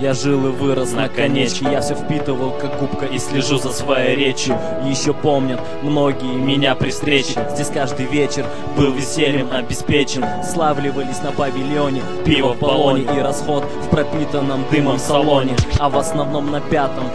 я жил и вырос на конечке. Я все впитывал как губка и слежу за своей речью. Еще помнят многие меня при встрече. Здесь каждый вечер был весельем обеспечен. Славливались на павильоне, пиво в баллоне и расход в пропитанном дымом салоне. А в основном на пятом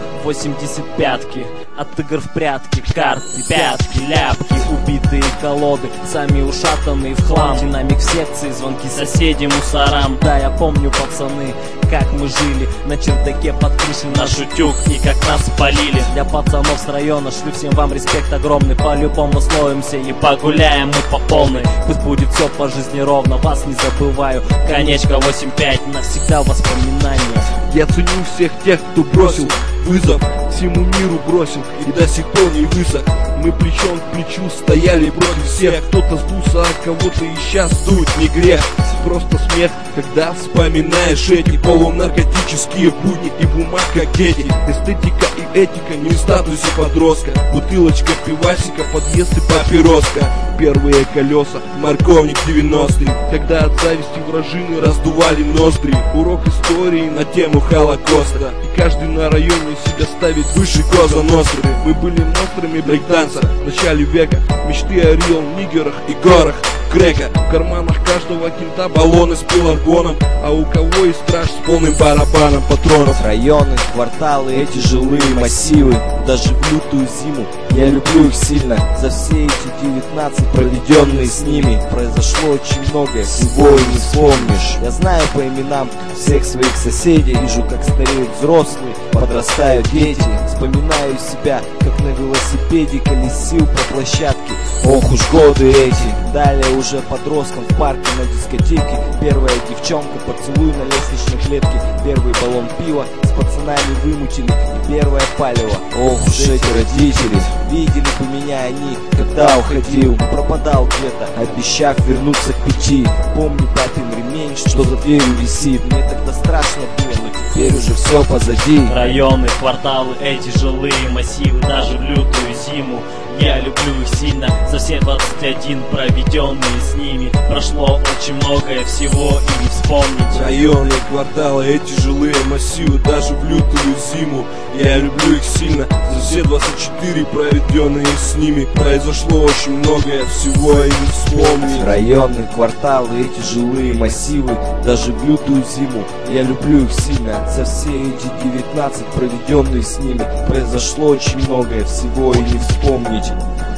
85-ки. От игр в прятки, карты, пятки, ляпки, убитые колоды, сами ушатанные в хлам. Динамик в секции, звонки соседям, мусорам. Да, я помню, пацаны, как мы жили на чердаке под крышей наш утюг и как нас спалили. Для пацанов с района шлю всем вам респект огромный. По-любому словимся и погуляем мы по полной. Пусть будет все по жизни ровно, вас не забываю. Конечка 8-5, навсегда воспоминания. Я ценю всех тех, кто бросил вызов, всему миру бросил и до сих пор не высох. Мы плечом к плечу стояли против всех. Кто-то сдулся, а кого-то и сейчас сдуть не грех. Просто смех, когда вспоминаешь эти полунаркотические будни и бумаг как дети. Эстетика и этика не в статусе подростка. Бутылочка пивасика, подъезд и папироска. Первые колеса, морковник 90-х, когда от зависти вражины раздували ноздри. Урок истории на тему Холокоста, и каждый на районе себя ставит выше Коза Ностры. Мы были монстрами брейкданса в начале века. Мечты о Рио, нигерах и горах Грека. В карманах каждого кента баллоны с пеларгоном, а у кого и страж с полным барабаном патронов. Районы, кварталы, эти жилые массивы, даже в лютую зиму я люблю их сильно. За все эти 19, проведенные с ними, произошло очень многое, всего и не вспомнишь. Я знаю по именам всех своих соседей, вижу, как стареют взрослые, подрастают дети. Вспоминаю себя, как на велосипеде колесил по площадке. Ох уж годы эти. Далее уже подростком в парке, на дискотеке. Первая девчонка, поцелуй на лестничной клетке. Первый баллон пива с пацанами вымутили. И первое палево. Ох уж эти родители. Видели бы меня они, когда уходил. Пропадал где-то, обещав вернуться к печи. Помню папин ремень, что за дверью висит. Мне тогда страшно было, но теперь уже все позади. Районы, кварталы, эти жилые массивы, даже в лютую зиму я люблю их сильно. За все 21 проведенные с ними прошло очень многое, всего и не вспомнить. Районы, кварталы, эти жилые массивы, даже в лютую зиму я люблю их сильно. За все 24 проведенные с ними произошло очень многое, всего и не вспомнить. Районы, кварталы, эти жилые массивы, даже в лютую зиму я люблю их сильно. За все эти 19 проведенные с ними произошло очень многое, всего и не вспомнить.